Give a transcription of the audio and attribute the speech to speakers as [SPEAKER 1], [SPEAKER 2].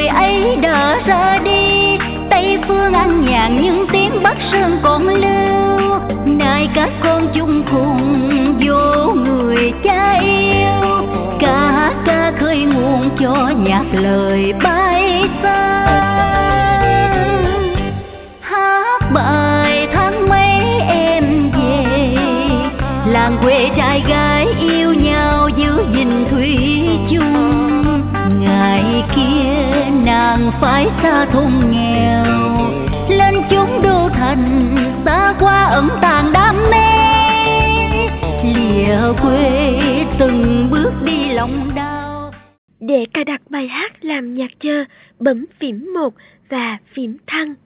[SPEAKER 1] người ấy đã ra đi, Tây phương ăn nhàn nhưng tiếng Bắc Sơn còn lưu. Nay các con chung cùng vô người cha yêu, ca khơi nguồn cho nhạc lời bay xa. Hát bài tháng mấy em về, làng quê trai gái yêu nhau giữ gìn thủy chung. Ngày kia nàng phải xa thôn nghèo, lên chốn đô thành xa qua ẩn tàng đam mê. Lìa quê từng bước đi lòng đau.
[SPEAKER 2] Để cài đặt bài hát làm nhạc chờ, bấm phím 1 và phím thăng.